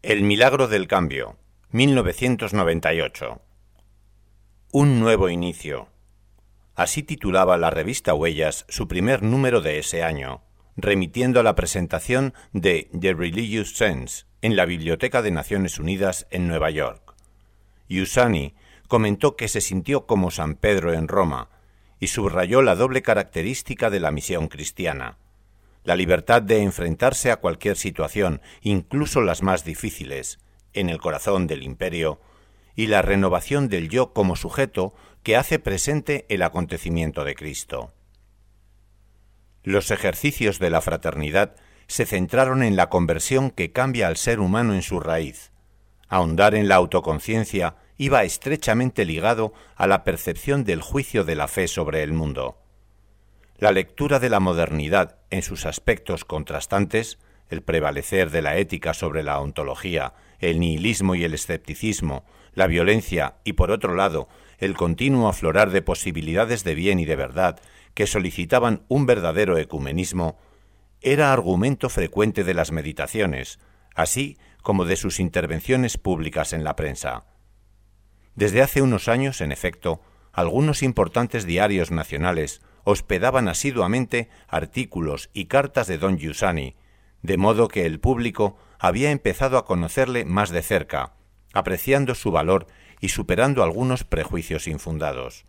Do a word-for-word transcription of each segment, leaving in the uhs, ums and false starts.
El milagro del cambio, mil novecientos noventa y ocho. Un nuevo inicio. Así titulaba la revista Huellas su primer número de ese año, remitiendo a la presentación de The Religious Sense en la Biblioteca de Naciones Unidas en Nueva York. Giussani comentó que se sintió como San Pedro en Roma y subrayó la doble característica de la misión cristiana: la libertad de enfrentarse a cualquier situación, incluso las más difíciles, en el corazón del imperio, y la renovación del yo como sujeto que hace presente el acontecimiento de Cristo. Los ejercicios de la fraternidad se centraron en la conversión que cambia al ser humano en su raíz. Ahondar en la autoconciencia iba estrechamente ligado a la percepción del juicio de la fe sobre el mundo. La lectura de la modernidad en sus aspectos contrastantes, el prevalecer de la ética sobre la ontología, el nihilismo y el escepticismo, la violencia y, por otro lado, el continuo aflorar de posibilidades de bien y de verdad que solicitaban un verdadero ecumenismo, era argumento frecuente de las meditaciones, así como de sus intervenciones públicas en la prensa. Desde hace unos años, en efecto, algunos importantes diarios nacionales hospedaban asiduamente artículos y cartas de don Giussani, de modo que el público había empezado a conocerle más de cerca, apreciando su valor y superando algunos prejuicios infundados.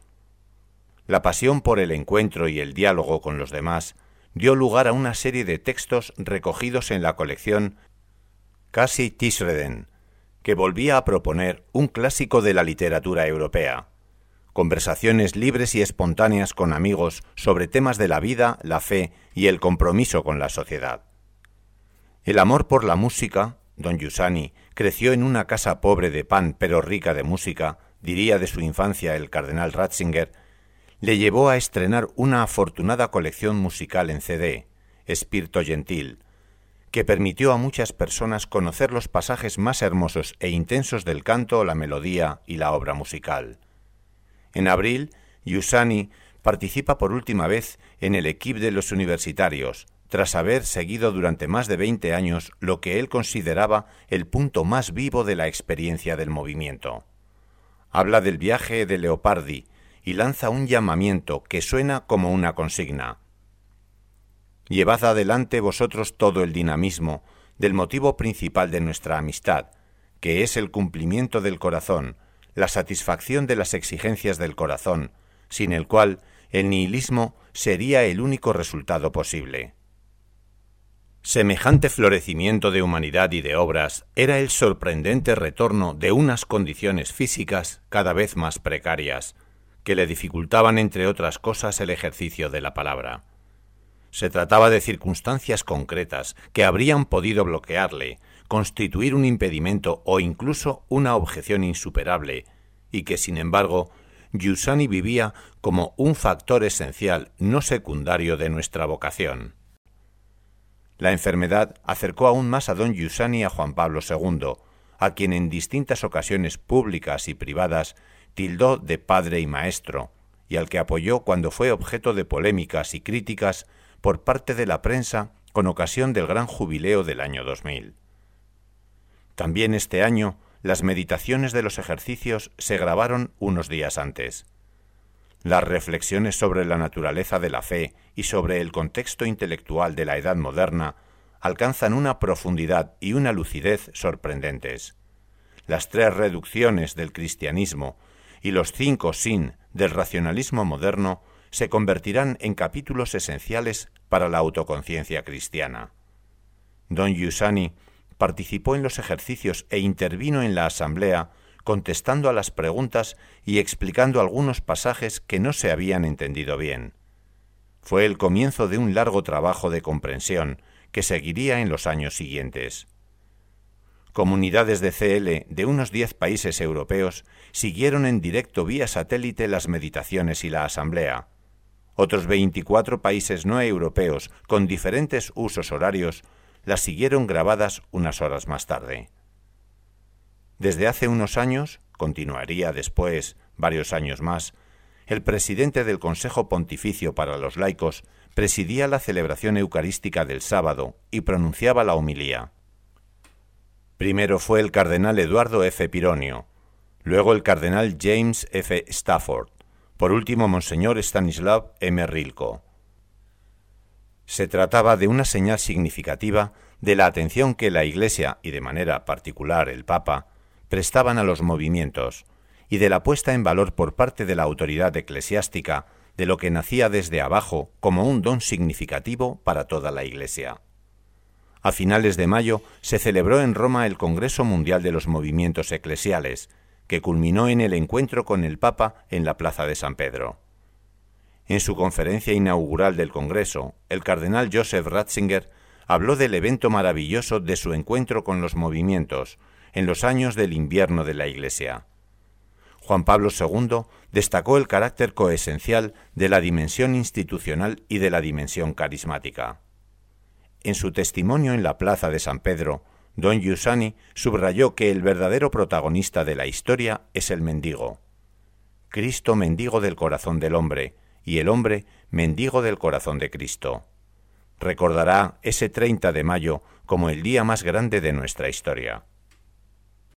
La pasión por el encuentro y el diálogo con los demás dio lugar a una serie de textos recogidos en la colección Casey Tisreden, que volvía a proponer un clásico de la literatura europea: conversaciones libres y espontáneas con amigos sobre temas de la vida, la fe y el compromiso con la sociedad. El amor por la música, don Giussani creció en una casa pobre de pan pero rica de música, diría de su infancia el cardenal Ratzinger, le llevó a estrenar una afortunada colección musical en C D, Spirito Gentil, que permitió a muchas personas conocer los pasajes más hermosos e intensos del canto, la melodía y la obra musical. En abril, Giussani participa por última vez en el equipo de los universitarios, tras haber seguido durante más de veinte años lo que él consideraba el punto más vivo de la experiencia del movimiento. Habla del viaje de Leopardi y lanza un llamamiento que suena como una consigna: «Llevad adelante vosotros todo el dinamismo del motivo principal de nuestra amistad, que es el cumplimiento del corazón, la satisfacción de las exigencias del corazón, sin el cual el nihilismo sería el único resultado posible». Semejante florecimiento de humanidad y de obras era el sorprendente retorno de unas condiciones físicas cada vez más precarias, que le dificultaban, entre otras cosas, el ejercicio de la palabra. Se trataba de circunstancias concretas que habrían podido bloquearle, constituir un impedimento o incluso una objeción insuperable, y que, sin embargo, Giussani vivía como un factor esencial, no secundario, de nuestra vocación. La enfermedad acercó aún más a don Giussani a Juan Pablo segundo, a quien en distintas ocasiones públicas y privadas tildó de padre y maestro, y al que apoyó cuando fue objeto de polémicas y críticas por parte de la prensa con ocasión del gran jubileo del año dos mil. También este año las meditaciones de los ejercicios se grabaron unos días antes. Las reflexiones sobre la naturaleza de la fe y sobre el contexto intelectual de la edad moderna alcanzan una profundidad y una lucidez sorprendentes. Las tres reducciones del cristianismo y los cinco sin del racionalismo moderno se convertirán en capítulos esenciales para la autoconciencia cristiana. Don Giussani participó en los ejercicios e intervino en la asamblea contestando a las preguntas y explicando algunos pasajes que no se habían entendido bien. Fue el comienzo de un largo trabajo de comprensión que seguiría en los años siguientes. Comunidades de C L de unos diez países europeos siguieron en directo vía satélite las meditaciones y la asamblea. Otros veinticuatro países no europeos, con diferentes usos horarios, las siguieron grabadas unas horas más tarde. Desde hace unos años, continuaría después varios años más, el presidente del Consejo Pontificio para los Laicos presidía la celebración eucarística del sábado y pronunciaba la homilía. Primero fue el cardenal Eduardo F. Pironio, luego el cardenal James F. Stafford, por último Monseñor Stanislav M. Rilko. Se trataba de una señal significativa de la atención que la Iglesia, y de manera particular el Papa, prestaban a los movimientos, y de la puesta en valor por parte de la autoridad eclesiástica de lo que nacía desde abajo como un don significativo para toda la Iglesia. A finales de mayo se celebró en Roma el Congreso Mundial de los Movimientos Eclesiales, que culminó en el encuentro con el Papa en la Plaza de San Pedro. En su conferencia inaugural del Congreso, el cardenal Joseph Ratzinger habló del evento maravilloso de su encuentro con los movimientos en los años del invierno de la Iglesia. Juan Pablo segundo destacó el carácter coesencial de la dimensión institucional y de la dimensión carismática. En su testimonio en la Plaza de San Pedro, don Giussani subrayó que el verdadero protagonista de la historia es el mendigo. Cristo mendigo del corazón del hombre, y el hombre mendigo del corazón de Cristo. Recordará ese treinta de mayo como el día más grande de nuestra historia.